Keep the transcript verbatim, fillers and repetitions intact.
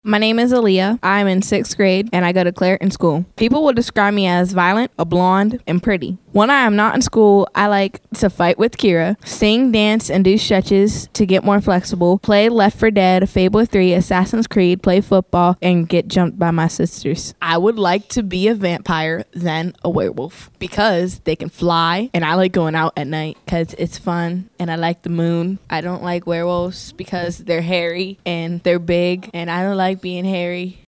My name is Aaliyah. I'm in sixth grade and I go to Clareton School. People will describe me as violent, a blonde, and pretty. When I am not in school, I like to fight with Kira, sing, dance, and do stretches to get more flexible, play Left four Dead, Fable three, Assassin's Creed, play football, and get jumped by my sisters. I would like to be a vampire than a werewolf because they can fly and I like going out at night because it's fun and I like the moon. I don't like werewolves because they're hairy and they're big and I don't like being hairy.